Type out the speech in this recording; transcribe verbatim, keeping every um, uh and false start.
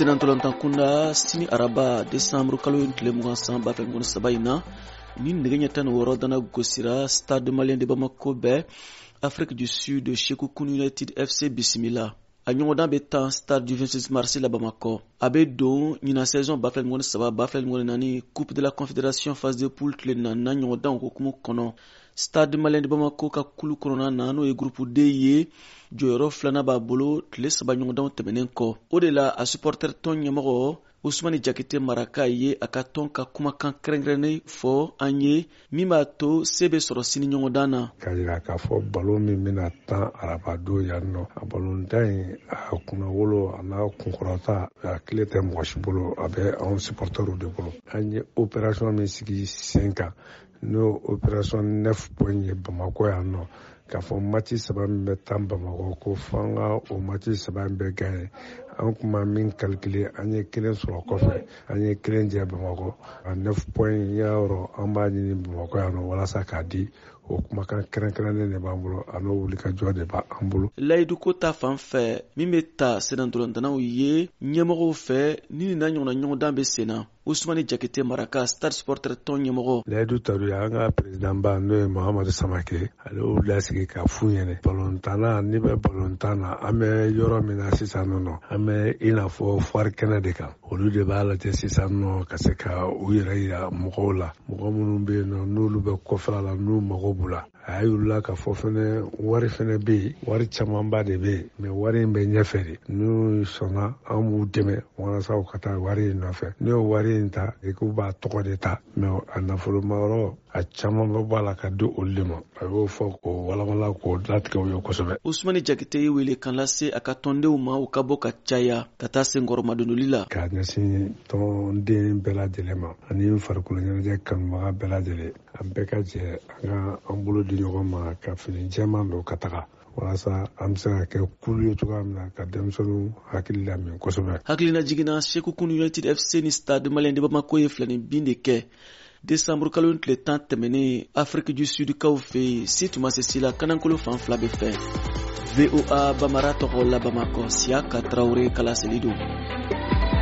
Senantolantan kunda sini araba Desembre kalo tile mugan san ba fɛ ŋɔni saba in na ni nɛgɛ ɲɛ tan ni wɔɔrɔ dana gosira Stade Malien de Bamako bɛɛ Afrique du Sud Sékou Kounou United F C bisimila. A ɲɔgɔndan bɛ tan Stade du vingt-six mars la Bamako. A bɛ don ɲina saison ba fɛ ŋɔni saba ba fɛ ŋɔni naani Coupe de la Confédération phase de poule tile naaninan ɲɔgɔndan hukumu kɔnɔ. Stade Malien de Bamako ka kulu kɔnɔna na n'o ye groupe D ye jɔyɔrɔ filanan b'a bolo tile saba ɲɔgɔndanw tɛmɛnen kɔ. O de la a supporter tɔn ɲɛmɔgɔ Ousmane Diakité Maraka ye a ka tɔn ka kumakan kɛrɛnkɛrɛnnen fɔ an ye min b'a to se bɛ sɔrɔ sini ɲɔgɔndan na. K'a jira k'a fɔ balo min bɛna tan araba don yan nɔ a balontan in a kunnawolo a n'a kunkɔrɔta a tile tɛ mɔgɔ si bolo a bɛ anw supporterw de bolo. An ye opération min sigi sen kan n'o opération neuf point ye Bamako yan nɔ k'a fɔ mati saba min bɛ tan Bamako ko f'an ka o mati saba in bɛ gagner. An kuma min calculer an ye kelen sɔrɔ kɔfɛ an ye kelen jɛ Bamako a neuf point y'a yɔrɔ an b'a ɲini Bamako yan nɔ walasa k'a di o kumakan kɛrɛnkɛrɛnnen de b'an bolo a n'o wuli ka jɔ de b'an bolo. Layidu ko ta fan fɛ min bɛ ta senatolantanaw ye ɲɛmɔgɔw fɛ ni nin na ɲɔgɔnna ɲɔgɔndan bɛ sen na. Ousmane Diakité Maraka Stade Supporter tɔn ɲɛmɔgɔ. Layidu taru ye an ka président ba n'o ye Mahamadu Samake ale y'u lasigi ka f'u ɲɛna balontanna ni bɛ balontan na an bɛ yɔrɔ min na sisan nɔ an bɛ i n'a fɔ foire kɛnɛ de kan olu de b'a lajɛ sisan nɔ ka se ka u yɛrɛ yira mɔgɔw la mɔgɔ minnu bɛ yen nɔ n'olu bɛ kɔfɛla la n'u mago b'u la a y'a yir'u la k'a fɔ fɛnɛ wari fɛnɛ bɛ yen wari camanba de bɛ yen mɛ wari in bɛ ɲɛfɛ de n'u sɔnna an b'u dɛmɛ walasa u ka taa wari in nɔfɛ n'o wari in ta i k'u b'a tɔgɔ de ta mɛ a nafoloma yɔrɔ a caman bɛ bɔ a la ka di olu de ma a y'o fɔ k'o walawala k'o latigɛ u ye kosɛbɛ. Ousmane Diakité ye wele kan lase a ka tɔndenw ma u ka bɔ ka caya ka taa senkɔrɔmadonoli la. K'a ɲɛsin tɔnden bɛɛ lajɛlen ma ani farikolo ɲɛnajɛ kanubaga bɛɛ lajɛlen an bɛɛ ka jɛ an ka an bolo di ɲɔgɔn ma ka fini jɛman don ka taga walasa an bɛ se ka kɛ kulu ye cogoya min na ka denmisɛnninw hakili lamin kosɛbɛ. Hakilina jiginna Sékou Kounou United F C ni Stade Malien de Bamako ye filanin bin de kɛ Desembre kalo tile tan tɛmɛnen Afrique du Sud kaw fɛ yen si tuma se si la kanankolo fan fila bɛ fɛ. V O A Bamara tɔgɔ la Bamako Siaka Traoré Kala Selido.